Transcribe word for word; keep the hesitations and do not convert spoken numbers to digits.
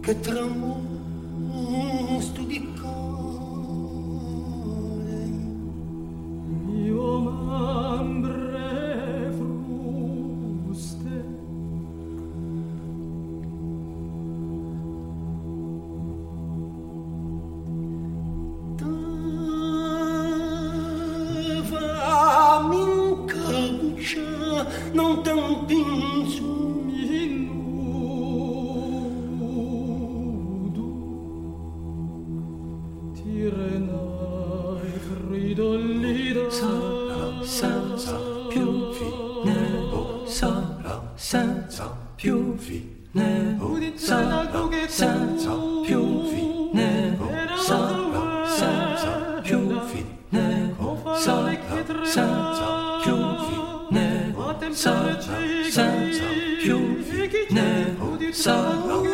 che tramosto di cuore. Io mambre fruste, davami in caucia, non t'empinzo senza più fine, oh, sarà senza più fine, oh, sarà senza più fine, oh, sarà senza più fine, oh, sarà senza più fine, oh, sarà senza più fine, oh, sarà